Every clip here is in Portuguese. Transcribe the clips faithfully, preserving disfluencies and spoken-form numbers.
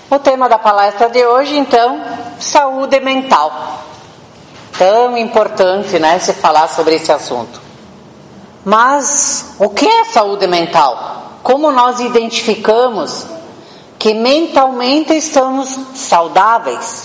O tema da palestra de hoje, então, saúde mental. Tão importante, né, se falar sobre esse assunto. Mas o que é saúde mental? Como nós identificamos que mentalmente estamos saudáveis?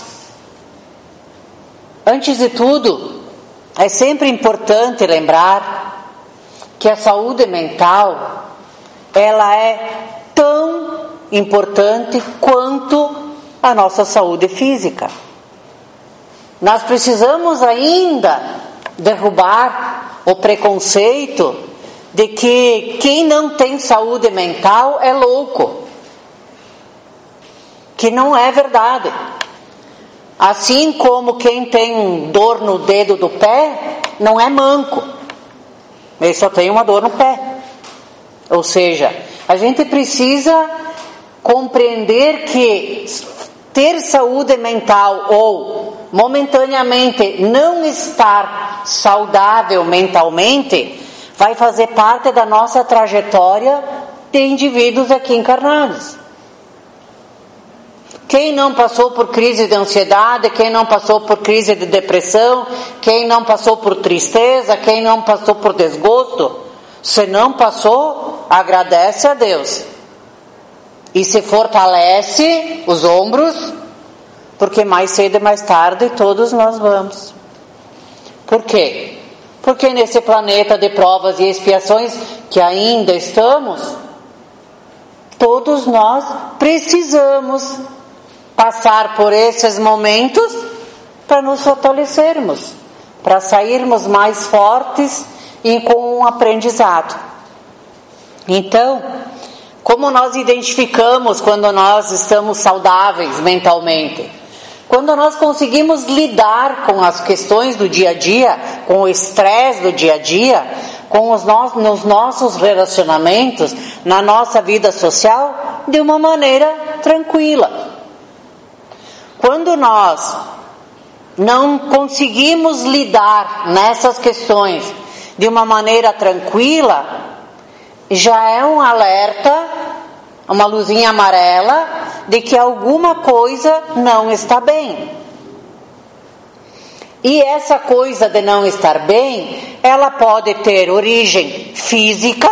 Antes de tudo, é sempre importante lembrar que a saúde mental, ela é tão importante quanto a nossa saúde física. Nós precisamos ainda derrubar o preconceito de que quem não tem saúde mental é louco. Que não é verdade. Assim como quem tem dor no dedo do pé, não é manco. Ele só tem uma dor no pé. Ou seja, a gente precisa compreender que ter saúde mental ou momentaneamente não estar saudável mentalmente vai fazer parte da nossa trajetória de indivíduos aqui encarnados. Quem não passou por crise de ansiedade, quem não passou por crise de depressão, quem não passou por tristeza, quem não passou por desgosto, se não passou, agradece a Deus. E se fortalece os ombros, porque mais cedo e mais tarde todos nós vamos. Por quê? Porque nesse planeta de provas e expiações que ainda estamos, todos nós precisamos passar por esses momentos para nos fortalecermos, para sairmos mais fortes e com um aprendizado. Então, como nós identificamos quando nós estamos saudáveis mentalmente? Quando nós conseguimos lidar com as questões do dia a dia, com o estresse do dia a dia, com os nossos, nos nossos relacionamentos, na nossa vida social, de uma maneira tranquila. Quando nós não conseguimos lidar nessas questões de uma maneira tranquila, já é um alerta, uma luzinha amarela, de que alguma coisa não está bem. E essa coisa de não estar bem, ela pode ter origem física,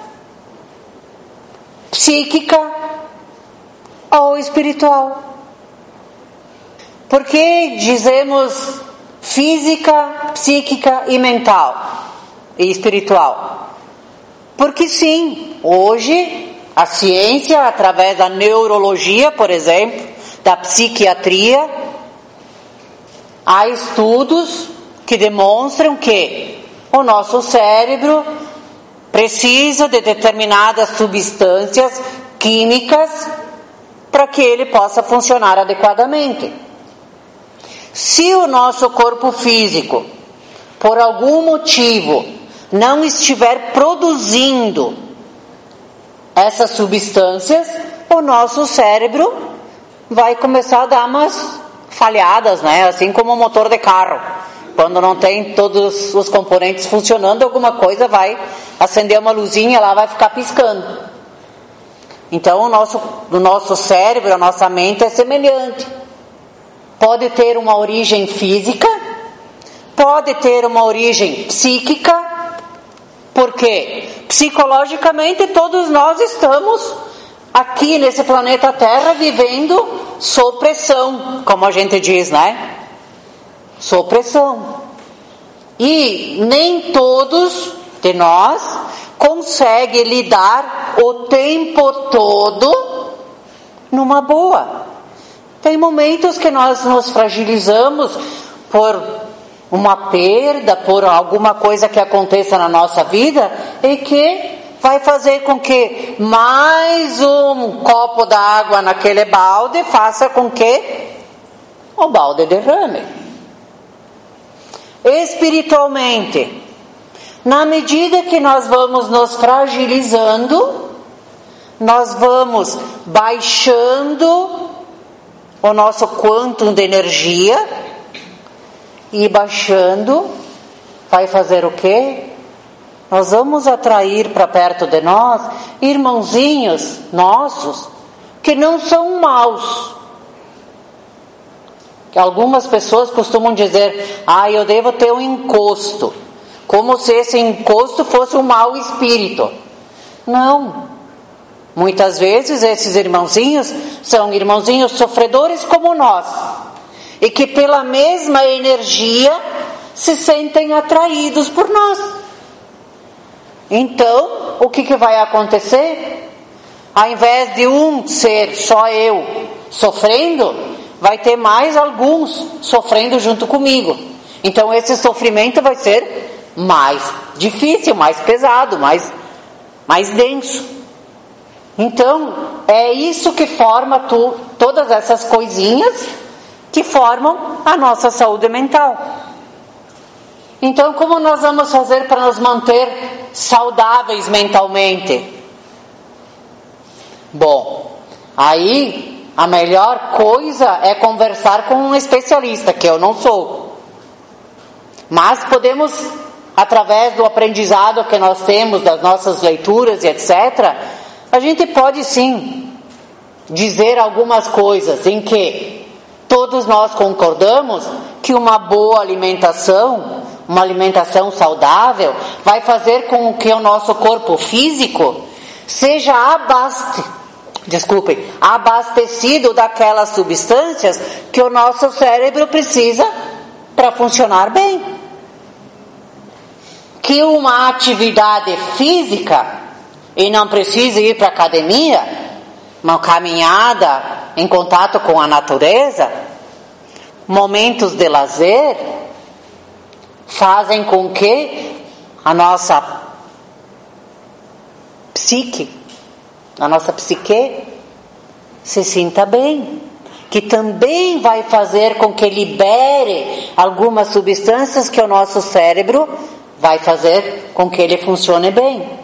psíquica ou espiritual. Por que dizemos física, psíquica e mental e espiritual? Porque sim, hoje a ciência, através da neurologia, por exemplo, da psiquiatria, há estudos que demonstram que o nosso cérebro precisa de determinadas substâncias químicas para que ele possa funcionar adequadamente. Se o nosso corpo físico, por algum motivo, não estiver produzindo essas substâncias, o nosso cérebro vai começar a dar umas falhadas, né? Assim como o motor de carro. Quando não tem todos os componentes funcionando, alguma coisa vai acender uma luzinha, ela vai ficar piscando. Então, o nosso, o nosso cérebro, a nossa mente é semelhante. Pode ter uma origem física, pode ter uma origem psíquica, porque psicologicamente todos nós estamos aqui nesse planeta Terra vivendo sob pressão, como a gente diz, né? Sob pressão. E nem todos de nós conseguem lidar o tempo todo numa boa. Tem momentos que nós nos fragilizamos por uma perda, por alguma coisa que aconteça na nossa vida e que vai fazer com que mais um copo d'água naquele balde faça com que o balde derrame. Espiritualmente, na medida que nós vamos nos fragilizando, nós vamos baixando o nosso quantum de energia, e baixando, vai fazer o quê? Nós vamos atrair para perto de nós irmãozinhos nossos que não são maus, que algumas pessoas costumam dizer, ah, eu devo ter um encosto, como se esse encosto fosse um mau espírito. Não. Muitas vezes esses irmãozinhos são irmãozinhos sofredores como nós, e que pela mesma energia se sentem atraídos por nós. Então, o que, que vai acontecer? Ao invés de um ser só eu sofrendo, vai ter mais alguns sofrendo junto comigo. Então esse sofrimento vai ser mais difícil, mais pesado, mais, mais denso. Então é isso que forma tu, todas essas coisinhas que formam a nossa saúde mental. Então, como nós vamos fazer para nos manter saudáveis mentalmente? Bom, aí a melhor coisa é conversar com um especialista, que eu não sou. Mas podemos, através do aprendizado que nós temos, das nossas leituras e etcétera, a gente pode sim dizer algumas coisas em que todos nós concordamos que uma boa alimentação, uma alimentação saudável, vai fazer com que o nosso corpo físico seja abaste, desculpem, abastecido daquelas substâncias que o nosso cérebro precisa para funcionar bem. Que uma atividade física, e não precisa ir para a academia, uma caminhada em contato com a natureza, momentos de lazer, fazem com que a nossa psique, a nossa psique se sinta bem, que também vai fazer com que libere algumas substâncias que o nosso cérebro vai fazer com que ele funcione bem.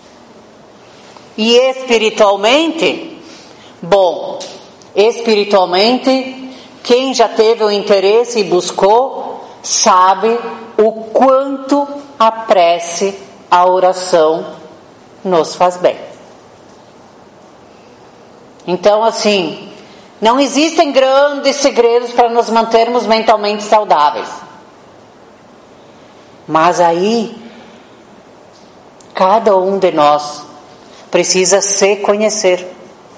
E espiritualmente, bom, espiritualmente, quem já teve o interesse e buscou, sabe o quanto a prece, a oração nos faz bem. Então, assim, não existem grandes segredos para nos mantermos mentalmente saudáveis. Mas aí, cada um de nós precisa se conhecer.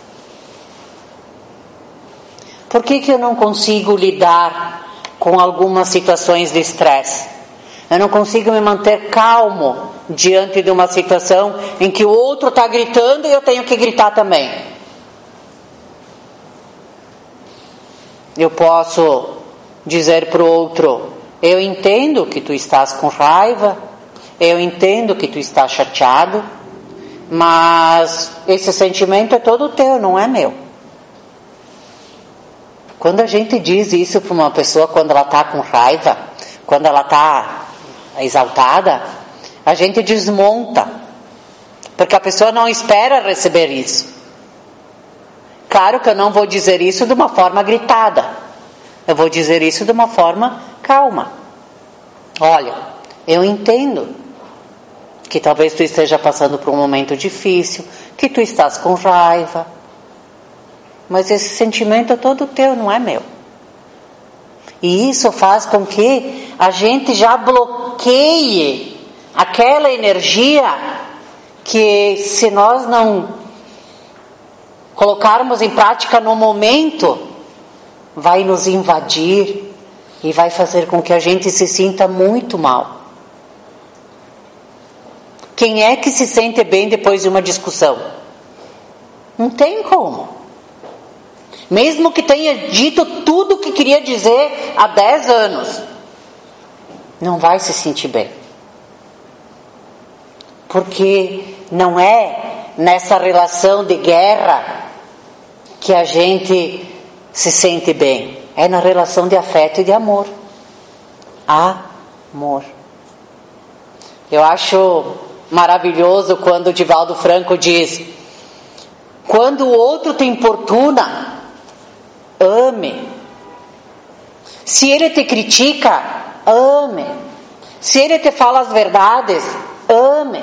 Por que que eu não consigo lidar com algumas situações de estresse? Eu não consigo me manter calmo diante de uma situação em que o outro está gritando e eu tenho que gritar também. Eu posso dizer para o outro, eu entendo que tu estás com raiva, eu entendo que tu estás chateado, mas esse sentimento é todo teu, não é meu. Quando a gente diz isso para uma pessoa quando ela está com raiva, quando ela está exaltada, a gente desmonta, porque a pessoa não espera receber isso. Claro que eu não vou dizer isso de uma forma gritada, eu vou dizer isso de uma forma calma. Olha, eu entendo que talvez tu esteja passando por um momento difícil, que tu estás com raiva, mas esse sentimento é todo teu, não é meu. E isso faz com que a gente já bloqueie aquela energia que, se nós não colocarmos em prática no momento, vai nos invadir e vai fazer com que a gente se sinta muito mal. Quem é que se sente bem depois de uma discussão? Não tem como. Mesmo que tenha dito tudo o que queria dizer há dez anos, não vai se sentir bem. Porque não é nessa relação de guerra que a gente se sente bem. É na relação de afeto e de amor. Amor. Eu acho maravilhoso quando o Divaldo Franco diz: quando o outro te importuna, ame. Se ele te critica, ame. Se ele te fala as verdades, ame.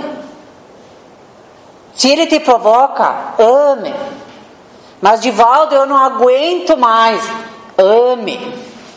Se ele te provoca, ame. Mas Divaldo, eu não aguento mais. Ame.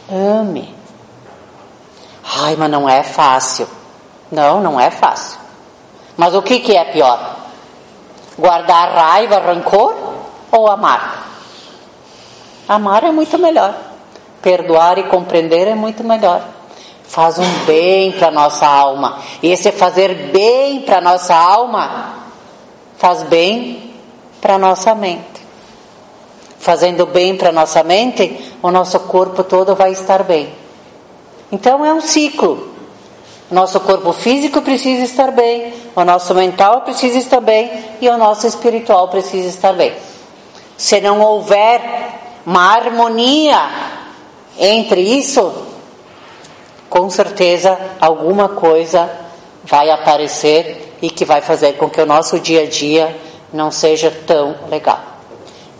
Ame. Ai, mas não é fácil. Não, não é fácil. Mas o que, que é pior? Guardar raiva, rancor ou amar? Amar é muito melhor. Perdoar e compreender é muito melhor. Faz um bem para a nossa alma. E esse fazer bem para a nossa alma faz bem para a nossa mente. Fazendo bem para a nossa mente, o nosso corpo todo vai estar bem. Então é um ciclo. O nosso corpo físico precisa estar bem, o nosso mental precisa estar bem e o nosso espiritual precisa estar bem. Se não houver uma harmonia entre isso, com certeza alguma coisa vai aparecer e que vai fazer com que o nosso dia a dia não seja tão legal.